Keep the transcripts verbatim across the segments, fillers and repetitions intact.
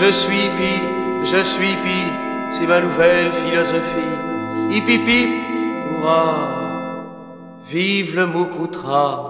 Je suis pi, je suis pi, c'est ma nouvelle philosophie. Hip hip hip, hurrah, vive le Mukrutra.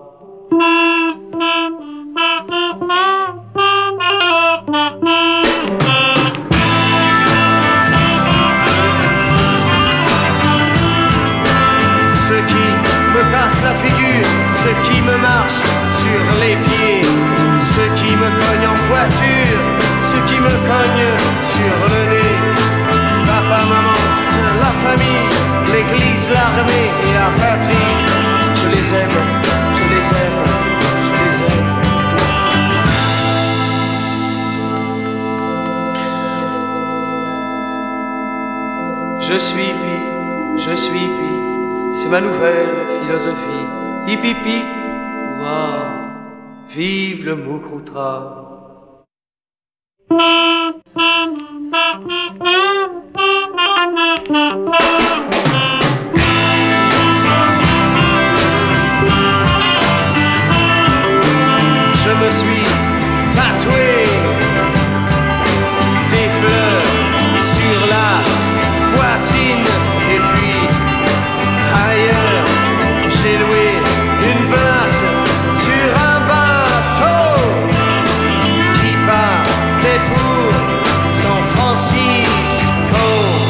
Ceux qui me cassent la figure, ceux qui me marchent sur les pieds, ceux qui me cognent en voiture, ceux qui me cognent sur le nez. Papa, maman, toute la famille, l'église, l'armée et la patrie. Je les aime, je les aime, je les aime. Je suis pi, je suis pi, c'est ma nouvelle philosophie. Hip hip hip, ouah, vive le Mukrutra. Je me suis tatoué des fleurs sur la poitrine et puis ailleurs j'ai loué une place sur un bateau qui partait pour San Francisco.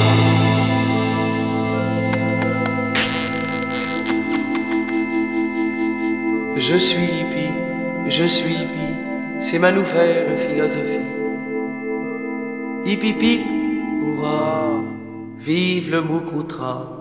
Je suis hippie, je suis hippie, c'est ma nouvelle philosophie. Hip hip hip, hurrah, vive le Mukrutra.